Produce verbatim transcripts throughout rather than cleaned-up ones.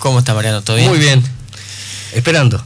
¿Cómo está, Mariano? ¿Todo bien? Muy bien, esperando.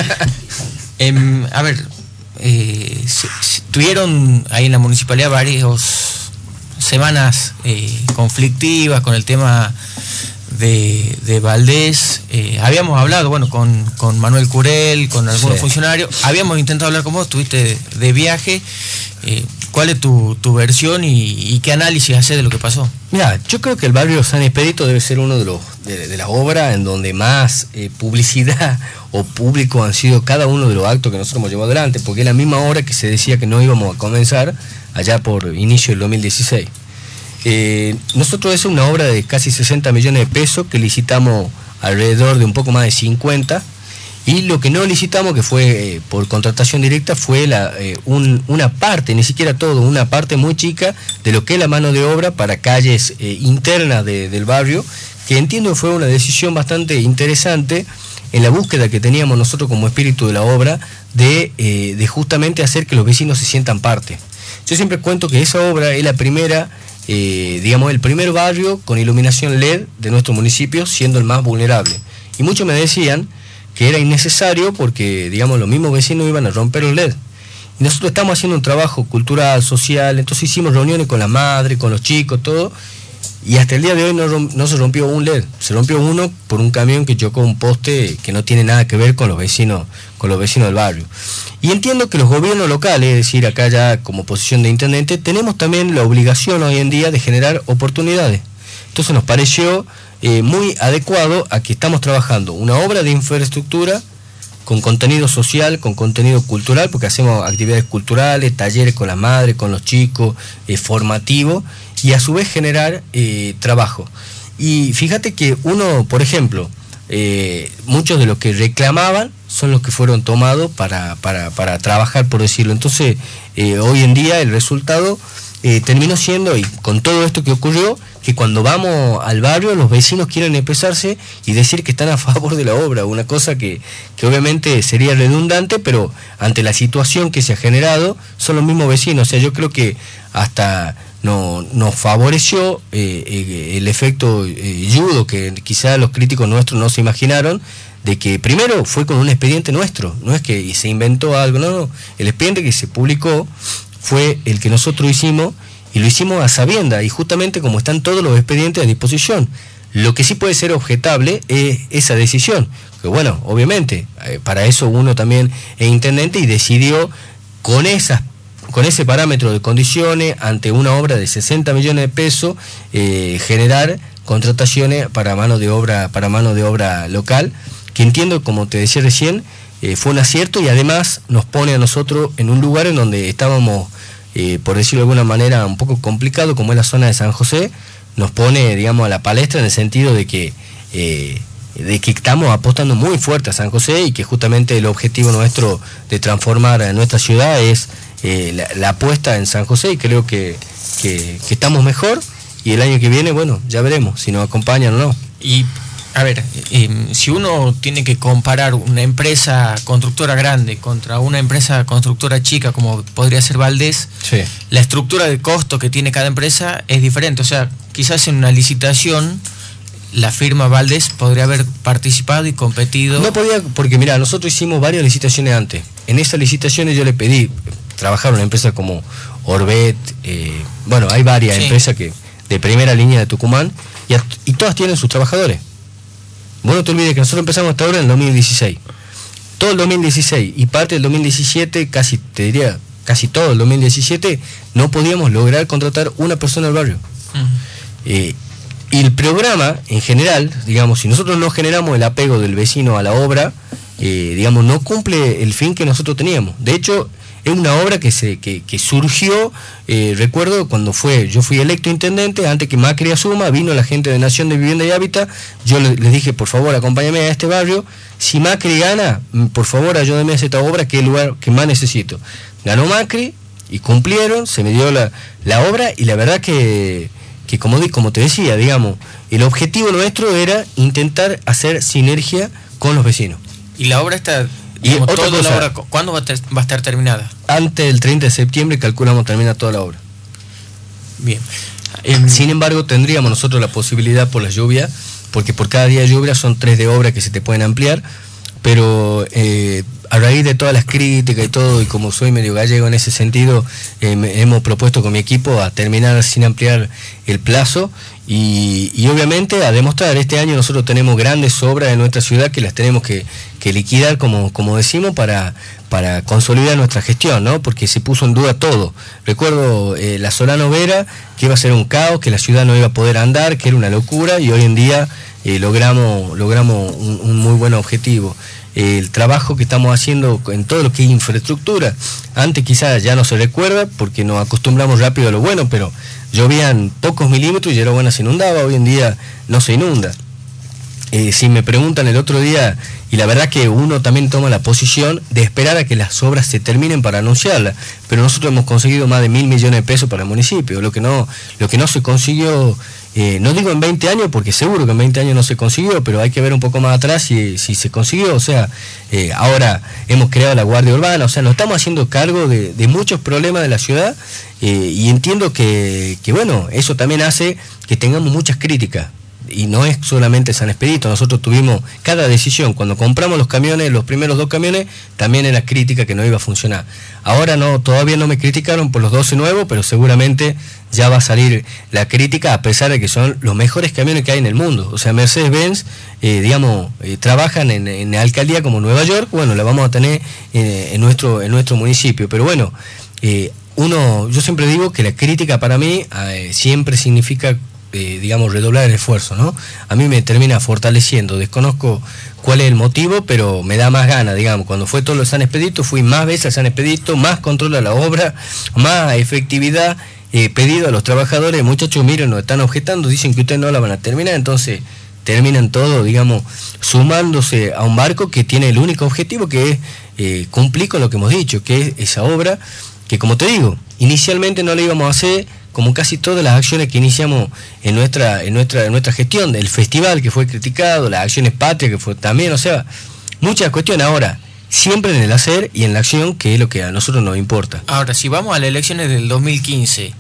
eh, a ver, eh, si, si tuvieron ahí en la municipalidad varias semanas eh, conflictivas con el tema de, de Valdés. Eh, habíamos hablado, bueno, con, con Manuel Curel, con algunos sí. funcionarios. Habíamos intentado hablar con vos, estuviste de, de viaje. Eh, ¿Cuál es tu, tu versión y, y qué análisis haces de lo que pasó? Mira, yo creo que el barrio San Expedito debe ser uno de los de, de las obras en donde más eh, publicidad o público han sido cada uno de los actos que nosotros hemos llevado adelante, porque es la misma obra que se decía que no íbamos a comenzar allá por inicio del dos mil dieciséis. Eh, nosotros es una obra de casi sesenta millones de pesos que licitamos alrededor de un poco más de cincuenta. Y lo que no licitamos, que fue eh, por contratación directa, fue la, eh, un, una parte, ni siquiera todo, una parte muy chica de lo que es la mano de obra para calles eh, internas de, del barrio, que entiendo fue una decisión bastante interesante en la búsqueda que teníamos nosotros como espíritu de la obra, de, eh, de justamente hacer que los vecinos se sientan parte. Yo siempre cuento que esa obra es la primera, eh, digamos, el primer barrio con iluminación L E D de nuestro municipio, siendo el más vulnerable. Y muchos me decían que era innecesario porque, digamos, los mismos vecinos iban a romper el L E D. Y nosotros estamos haciendo un trabajo cultural, social, entonces hicimos reuniones con la madre, con los chicos, todo, y hasta el día de hoy no, no se rompió un L E D. Se rompió uno por un camión que chocó un poste que no tiene nada que ver con los vecinos, con los vecinos del barrio. Y entiendo que los gobiernos locales, es decir, acá ya como posición de intendente, tenemos también la obligación hoy en día de generar oportunidades. Entonces nos pareció Eh, muy adecuado a que estamos trabajando una obra de infraestructura con contenido social, con contenido cultural, porque hacemos actividades culturales, talleres con la madre, con los chicos, eh, formativos, y a su vez generar eh, trabajo. Y fíjate que uno, por ejemplo, eh, muchos de los que reclamaban son los que fueron tomados para, para, para trabajar, por decirlo. Entonces, eh, hoy en día el resultado eh, terminó siendo, y con todo esto que ocurrió, que cuando vamos al barrio los vecinos quieren expresarse y decir que están a favor de la obra, una cosa que, que obviamente sería redundante, pero ante la situación que se ha generado son los mismos vecinos. O sea, yo creo que hasta no, nos favoreció eh, eh, el efecto eh, judo que quizás los críticos nuestros no se imaginaron, de que primero fue con un expediente nuestro, no es que se inventó algo, no, no, el expediente que se publicó fue el que nosotros hicimos, y lo hicimos a sabienda, y justamente como están todos los expedientes a disposición. Lo que sí puede ser objetable es esa decisión, que bueno, obviamente, eh, para eso uno también es intendente y decidió con esas, con ese parámetro de condiciones, ante una obra de sesenta millones de pesos, eh, generar contrataciones para mano de obra, para mano de obra local, que entiendo, como te decía recién, eh, fue un acierto, y además nos pone a nosotros en un lugar en donde estábamos, Eh, por decirlo de alguna manera, un poco complicado, como es la zona de San José, nos pone, digamos, a la palestra en el sentido de que eh, de que estamos apostando muy fuerte a San José, y que justamente el objetivo nuestro de transformar a nuestra ciudad es eh, la, la apuesta en San José, y creo que, que, que estamos mejor, y el año que viene, bueno, ya veremos si nos acompañan o no. Y a ver, eh, si uno tiene que comparar una empresa constructora grande contra una empresa constructora chica como podría ser Valdés, sí, la estructura de costo que tiene cada empresa es diferente. O sea, quizás en una licitación la firma Valdés podría haber participado y competido. No podía, porque mira, nosotros hicimos varias licitaciones antes. En esas licitaciones yo le pedí trabajar una empresa como Orbet, eh, bueno, hay varias sí. empresas que de primera línea de Tucumán, y, a, y todas tienen sus trabajadores. Vos no te olvides que nosotros empezamos hasta ahora en el dos mil dieciséis. Todo el dos mil dieciséis y parte del dos mil diecisiete, casi te diría, casi todo el dos mil diecisiete, no podíamos lograr contratar una persona al barrio. Uh-huh. eh, y el programa, en general, digamos, si nosotros no generamos el apego del vecino a la obra, eh, digamos, no cumple el fin que nosotros teníamos. De hecho, es una obra que se que, que surgió, eh, recuerdo cuando fue, yo fui electo intendente, antes que Macri asuma, vino la gente de Nación de Vivienda y Hábitat, yo le, les dije, por favor, acompáñame a este barrio, si Macri gana, por favor, ayúdame a hacer esta obra, que es el lugar que más necesito. Ganó Macri, y cumplieron, se me dio la, la obra, y la verdad que, que como, como te decía, digamos, el objetivo nuestro era intentar hacer sinergia con los vecinos. Y la obra está... Y otra cosa, la obra, ¿cuándo va a, ter, va a estar terminada? Antes del treinta de septiembre calculamos terminar toda la obra. Bien. Eh, Sin embargo, tendríamos nosotros la posibilidad por la lluvia porque por cada día de lluvia son tres de obra que se te pueden ampliar, pero eh, a raíz de todas las críticas y todo, y como soy medio gallego en ese sentido, eh, me, hemos propuesto con mi equipo a terminar sin ampliar el plazo, y, y obviamente a demostrar, este año nosotros tenemos grandes obras en nuestra ciudad que las tenemos que, que liquidar, como, como decimos, para, para consolidar nuestra gestión, ¿no? Porque se puso en duda todo. Recuerdo eh, la Solano Vera, que iba a ser un caos, que la ciudad no iba a poder andar, que era una locura, y hoy en día eh, logramos, logramos un, un muy buen objetivo. El trabajo que estamos haciendo en todo lo que es infraestructura, antes quizás ya no se recuerda porque nos acostumbramos rápido a lo bueno, pero llovían pocos milímetros y Yerabuena se inundaba, hoy en día no se inunda. Eh, si me preguntan el otro día, y la verdad que uno también toma la posición de esperar a que las obras se terminen para anunciarlas, pero nosotros hemos conseguido más de mil millones de pesos para el municipio, lo que no, lo que no se consiguió, eh, no digo en veinte años, porque seguro que en veinte años no se consiguió, pero hay que ver un poco más atrás si, si se consiguió. O sea, eh, ahora hemos creado la Guardia Urbana, o sea, nos estamos haciendo cargo de, de muchos problemas de la ciudad, eh, y entiendo que, que, bueno, eso también hace que tengamos muchas críticas. Y no es solamente San Expedito, nosotros tuvimos cada decisión, cuando compramos los camiones, los primeros dos camiones, también era crítica que no iba a funcionar. Ahora no, todavía no me criticaron por los doce nuevos, pero seguramente ya va a salir la crítica, a pesar de que son los mejores camiones que hay en el mundo. O sea, Mercedes-Benz, eh, digamos, eh, trabajan en, en alcaldía como Nueva York, bueno, la vamos a tener eh, en, nuestro, en nuestro municipio, pero bueno, eh, uno, yo siempre digo que la crítica para mí eh, siempre significa, Eh, digamos, redoblar el esfuerzo, ¿no? A mí me termina fortaleciendo, desconozco cuál es el motivo, pero me da más ganas, digamos. Cuando fue todo lo de San Expedito, fui más veces a San Expedito, más control a la obra, más efectividad, eh, pedido a los trabajadores, muchachos, miren, nos están objetando, dicen que ustedes no la van a terminar, entonces terminan todo, digamos, sumándose a un barco que tiene el único objetivo, que es eh, cumplir con lo que hemos dicho, que es esa obra, que como te digo, inicialmente no la íbamos a hacer, como casi todas las acciones que iniciamos en nuestra, en nuestra, en nuestra gestión, del festival que fue criticado, las acciones patrias que fue también, o sea, muchas cuestiones. Ahora, siempre en el hacer y en la acción, que es lo que a nosotros nos importa. Ahora, si vamos a las elecciones del dos mil quince,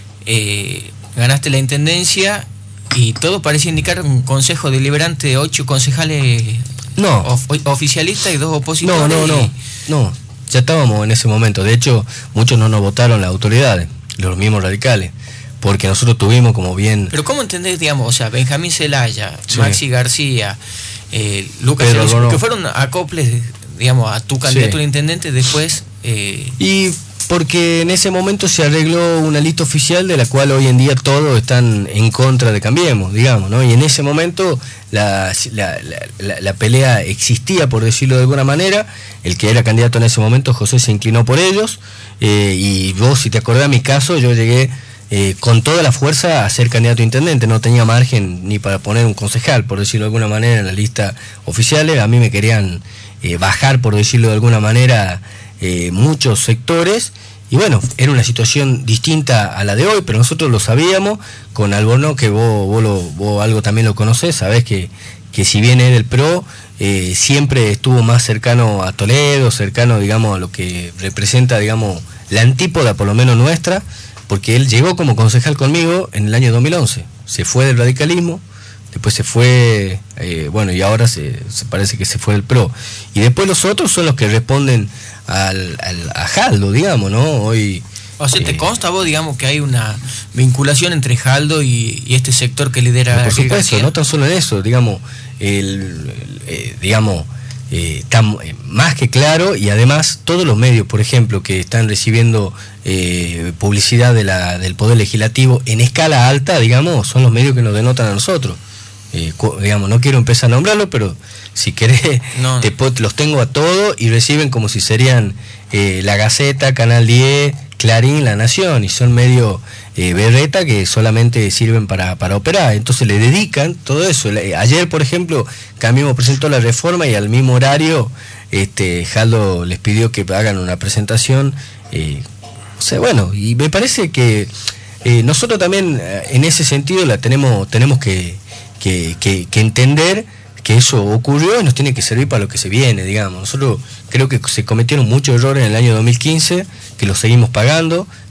eh, ganaste la intendencia y todo parece indicar un consejo deliberante de ocho concejales no. of, oficialistas y dos opositores. No, no, no, no, ya estábamos en ese momento. De hecho, muchos no nos votaron las autoridades, los mismos radicales, porque nosotros tuvimos como bien... Pero ¿cómo entendés, digamos, o sea, Benjamín Zelaya, sí, Maxi García, eh, Lucas Pedro Celis, Bono, que fueron acoples, digamos, a tu candidato a sí, intendente después? Eh... Y porque en ese momento se arregló una lista oficial de la cual hoy en día todos están en contra de Cambiemos, digamos, ¿no? Y en ese momento la, la, la, la pelea existía, por decirlo de alguna manera. El que era candidato en ese momento, José, se inclinó por ellos, eh, y vos, si te acordás mi caso, yo llegué eh, con toda la fuerza a ser candidato a intendente, no tenía margen ni para poner un concejal, por decirlo de alguna manera, en la lista oficiales. A mí me querían eh, bajar, por decirlo de alguna manera, Eh, muchos sectores, y bueno, era una situación distinta a la de hoy, pero nosotros lo sabíamos. Con Albornoz, que vos, vos, lo, vos algo también lo conocés, sabés que, que si bien era el PRO, eh, siempre estuvo más cercano a Toledo, cercano, digamos, a lo que representa, digamos, la antípoda, por lo menos nuestra, porque él llegó como concejal conmigo en el año dos mil once, se fue del radicalismo, después se fue, eh, bueno, y ahora se, se parece que se fue del PRO, y después los otros son los que responden al, al a Jaldo, digamos, ¿no? Hoy, o sea, ¿te eh, consta vos, digamos, que hay una vinculación entre Jaldo y, y este sector que lidera? Por supuesto, no tan solo en eso, digamos, el, el eh, digamos, eh, tan, eh, más que claro, y además todos los medios, por ejemplo, que están recibiendo eh, publicidad de la, del Poder Legislativo en escala alta, digamos, son los medios que nos denotan a nosotros. Eh, digamos, no quiero empezar a nombrarlo, pero si querés, no, no. Te, los tengo a todos y reciben como si serían eh, La Gaceta, Canal diez, Clarín, La Nación, y son medio eh, berreta que solamente sirven para, para operar. Entonces le dedican todo eso. Ayer, por ejemplo, Cambiemos presentó la reforma y al mismo horario este Jaldo les pidió que hagan una presentación. Eh, o sea, bueno, y me parece que eh, nosotros también en ese sentido la tenemos, tenemos que Que, que, que entender que eso ocurrió y nos tiene que servir para lo que se viene, digamos. Nosotros creo que se cometieron muchos errores en el año dos mil quince, que los seguimos pagando,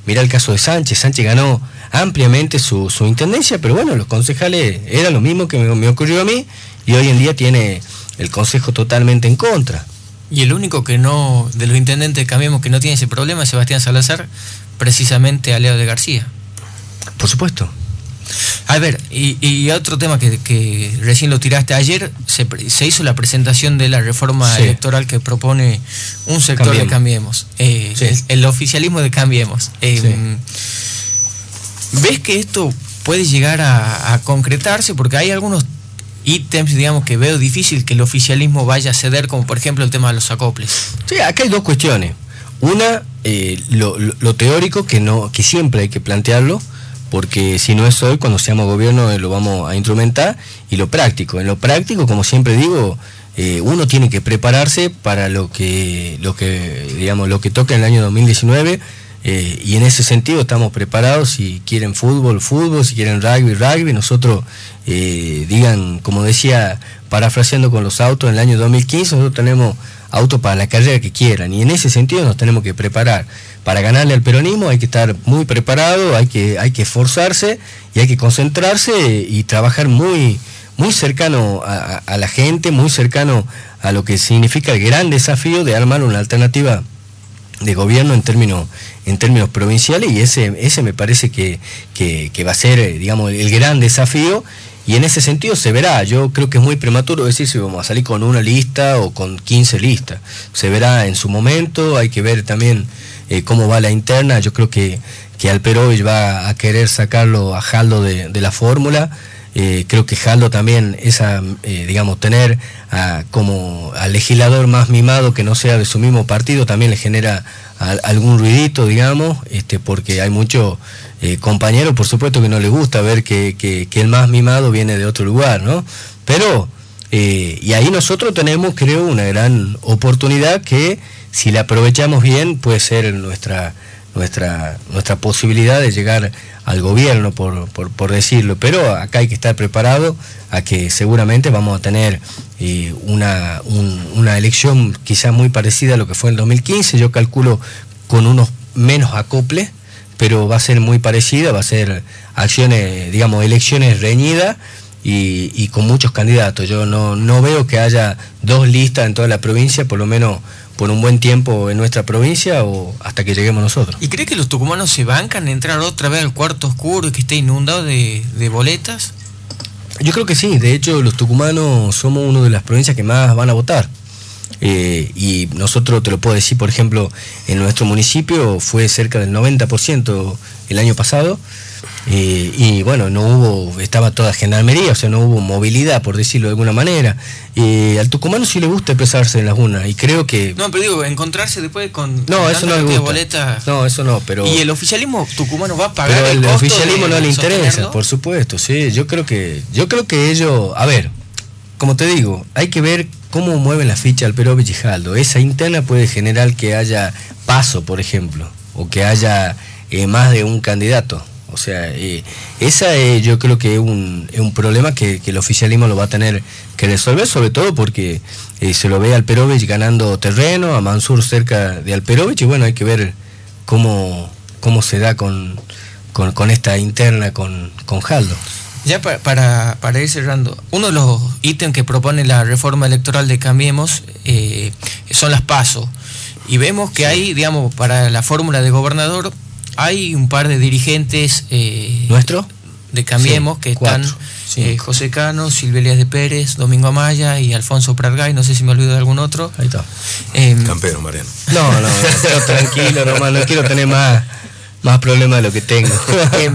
mirá el caso de Sánchez, Sánchez ganó ampliamente su, su intendencia, pero bueno, los concejales era lo mismo que me, me ocurrió a mí, y hoy en día tiene el consejo totalmente en contra. Y el único que no, de los intendentes de Cambiemos, que no tiene ese problema es Sebastián Salazar, precisamente aliado de García. Por supuesto. A ver, y, y otro tema que, que recién lo tiraste ayer, se, se hizo la presentación de la reforma sí. electoral que propone un sector Cambiemos. de Cambiemos, eh, sí. el, el oficialismo de Cambiemos. Eh, sí. ¿Ves que esto puede llegar a, a concretarse? Porque hay algunos ítems, digamos, que veo difícil que el oficialismo vaya a ceder, como por ejemplo el tema de los acoples. Sí, acá hay dos cuestiones. Una, eh, lo, lo, lo teórico, que no, que siempre hay que plantearlo, porque si no es hoy, cuando seamos gobierno eh, lo vamos a instrumentar, y lo práctico. En lo práctico, como siempre digo, eh, uno tiene que prepararse para lo que, lo que, digamos, lo que toca en el año dos mil diecinueve, eh, y en ese sentido estamos preparados. Si quieren fútbol, fútbol, si quieren rugby, rugby. Nosotros, eh, digan, como decía, parafraseando con los autos, en el año dos mil quince nosotros tenemos autos para la carrera que quieran, y en ese sentido nos tenemos que preparar. Para ganarle al peronismo hay que estar muy preparado, hay que, hay que esforzarse y hay que concentrarse y trabajar muy, muy cercano a, a la gente, muy cercano a lo que significa el gran desafío de armar una alternativa de gobierno en términos, en términos provinciales, y ese, ese me parece que, que, que va a ser, digamos, el gran desafío. Y en ese sentido se verá. Yo creo que es muy prematuro decir si vamos a salir con una lista o con quince listas. Se verá en su momento. Hay que ver también eh, cómo va la interna. Yo creo que, que Alperovich va a querer sacarlo a Jaldo de, de la fórmula. Eh, creo que Jaldo también, esa, eh, digamos, tener a, como al legislador más mimado que no sea de su mismo partido, también le genera a, algún ruidito, digamos, este, porque hay muchos eh, compañeros, por supuesto, que no les gusta ver que, que, que el más mimado viene de otro lugar, ¿no? Pero, eh, y ahí nosotros tenemos, creo, una gran oportunidad que, si la aprovechamos bien, puede ser nuestra, nuestra, nuestra posibilidad de llegar al gobierno, por, por, por decirlo. Pero acá hay que estar preparado a que seguramente vamos a tener eh, una, un, una elección quizás muy parecida a lo que fue en el dos mil quince, yo calculo con unos menos acoples, pero va a ser muy parecida, va a ser acciones, digamos, elecciones reñidas y, y con muchos candidatos. Yo no, no veo que haya dos listas en toda la provincia, por lo menos por un buen tiempo en nuestra provincia, o hasta que lleguemos nosotros. ¿Y cree que los tucumanos se bancan entrar otra vez al cuarto oscuro y que esté inundado de, de boletas? Yo creo que sí. De hecho, los tucumanos somos una de las provincias que más van a votar. Eh, y nosotros, te lo puedo decir, por ejemplo, en nuestro municipio fue cerca del noventa por ciento el año pasado. Eh, y bueno, no hubo, estaba toda gendarmería, o sea, no hubo movilidad, por decirlo de alguna manera. Eh, al tucumano sí le gusta expresarse en las urnas, y creo que... No, pero digo, encontrarse después con... No, eso no le gusta. Boletas. No, eso no, pero... ¿Y el oficialismo tucumano va a pagar pero el, el el oficialismo no le interesa, sostenerlo? Por supuesto, sí. Yo creo que, yo creo que ellos... A ver, como te digo, hay que ver cómo mueven la ficha Alperovich y Jaldo. Esa interna puede generar que haya paso, por ejemplo, o que haya eh, más de un candidato. O sea, eh, esa eh, yo creo que es un, es un problema que, que el oficialismo lo va a tener que resolver, sobre todo porque eh, se lo ve a Alperovich ganando terreno, a Mansur cerca de Alperovich, y bueno, hay que ver cómo, cómo se da con, con, con esta interna con, con Jaldo. Ya para, para, para ir cerrando, uno de los ítems que propone la reforma electoral de Cambiemos eh, son las PASO, y vemos que sí. hay, digamos, para la fórmula de gobernador, hay un par de dirigentes eh, ¿nuestro? de Cambiemos, sí, que cuatro, están sí. eh, José Cano, Silvia Elías de Pérez, Domingo Amaya y Alfonso Pratgay, no sé si me olvido de algún otro. Ahí está. Eh, Campero, Mariano. No, no, no, tranquilo, Román, no quiero tener más, más problemas de lo que tengo. eh,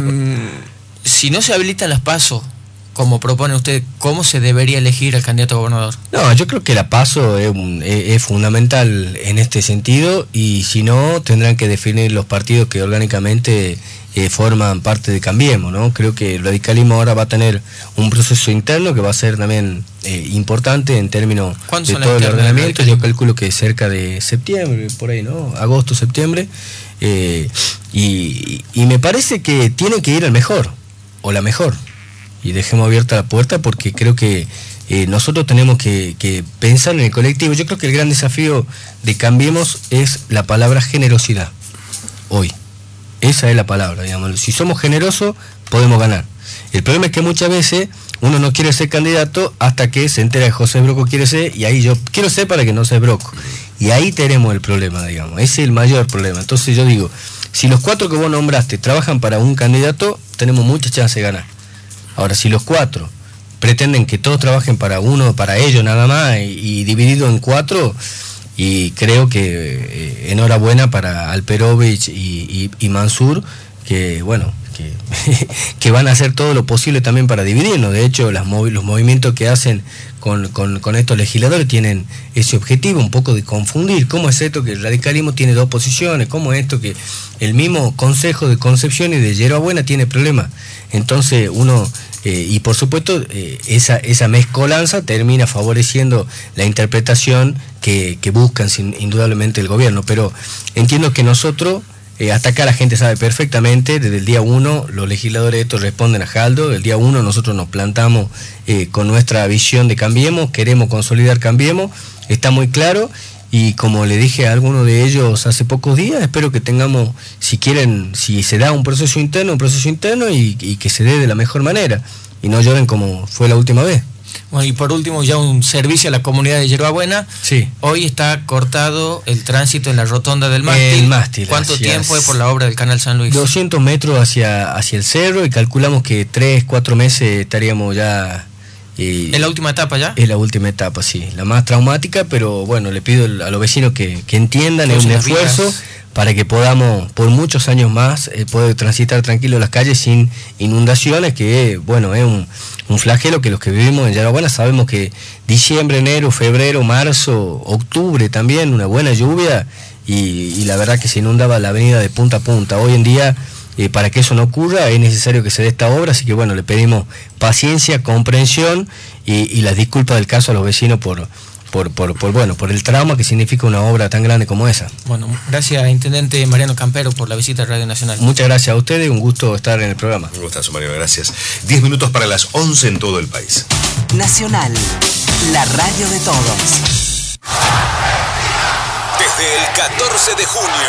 si no se habilitan las PASO, como propone usted, ¿cómo se debería elegir al candidato a gobernador? No, yo creo que la PASO es, un, es, es fundamental en este sentido, y si no, tendrán que definir los partidos que orgánicamente eh, forman parte de Cambiemos, ¿no? Creo que el radicalismo ahora va a tener un proceso interno que va a ser también eh, importante en términos de todo el ordenamiento. Yo calculo que cerca de septiembre, por ahí, ¿no? Agosto, septiembre, eh, y, y me parece que tiene que ir al mejor, o la mejor. Y dejemos abierta la puerta, porque creo que eh, nosotros tenemos que, que pensar en el colectivo. Yo creo que el gran desafío de Cambiemos es la palabra generosidad, hoy. Esa es la palabra, digamos. Si somos generosos, podemos ganar. El problema es que muchas veces uno no quiere ser candidato hasta que se entera que José Broco quiere ser, y ahí yo quiero ser para que no sea Broco. Y ahí tenemos el problema, digamos. Ese es el mayor problema. Entonces yo digo, si los cuatro que vos nombraste trabajan para un candidato, tenemos muchas chances de ganar. Ahora, si los cuatro pretenden que todos trabajen para uno, para ellos nada más, y, y dividido en cuatro, y creo que eh, enhorabuena para Alperovich y, y, y Mansur, que bueno, que, que van a hacer todo lo posible también para dividirnos. De hecho, las movi los movimientos que hacen con, con, con estos legisladores tienen ese objetivo, un poco de confundir. ¿Cómo es esto que el radicalismo tiene dos posiciones? ¿Cómo es esto que el mismo Consejo de Concepción y de Yerba Buena tiene problemas? Entonces uno, eh, y por supuesto, eh, esa, esa mezcolanza termina favoreciendo la interpretación que, que buscan sin, indudablemente el gobierno. Pero entiendo que nosotros, Eh, hasta acá la gente sabe perfectamente, desde el día uno los legisladores estos responden a Jaldo, el día uno nosotros nos plantamos eh, con nuestra visión de Cambiemos, queremos consolidar Cambiemos, está muy claro, y como le dije a alguno de ellos hace pocos días, espero que tengamos, si quieren, si se da un proceso interno, un proceso interno y, y que se dé de la mejor manera, y no lloren como fue la última vez. Bueno, y por último, ya un servicio a la comunidad de Yerba Buena. Sí. Hoy está cortado el tránsito en la rotonda del mástil. El mástil. ¿Cuánto tiempo es por la obra del Canal San Luis? doscientos metros hacia, hacia el cerro, y calculamos que tres, cuatro meses estaríamos ya... Eh, ¿Es la última etapa ya? Es la última etapa, sí. La más traumática, pero bueno, le pido a los vecinos que, que entiendan, es un esfuerzo vidas. Para que podamos, por muchos años más, eh, poder transitar tranquilo las calles sin inundaciones, que bueno, es un, un flagelo que los que vivimos en Yerba Buena sabemos que diciembre, enero, febrero, marzo, octubre también, una buena lluvia, y, y la verdad que se inundaba la avenida de punta a punta. Hoy en día, eh, para que eso no ocurra, es necesario que se dé esta obra, así que bueno, le pedimos paciencia, comprensión y, y las disculpas del caso a los vecinos por... Por, por, por, bueno, por el trauma que significa una obra tan grande como esa. Bueno, gracias, Intendente Mariano Campero, por la visita a Radio Nacional. Muchas gracias a ustedes, un gusto estar en el programa. Un gustazo, Mario, gracias. Diez minutos para las once en todo el país. Nacional, la radio de todos. Desde el catorce de junio,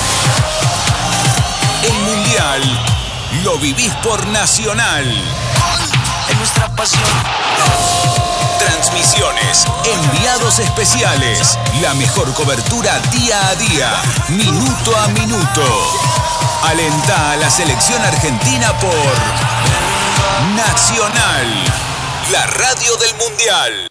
el Mundial lo vivís por Nacional. Es nuestra pasión. Transmisiones, enviados especiales, la mejor cobertura día a día, minuto a minuto. Alentá a la selección argentina por Nacional, la radio del Mundial.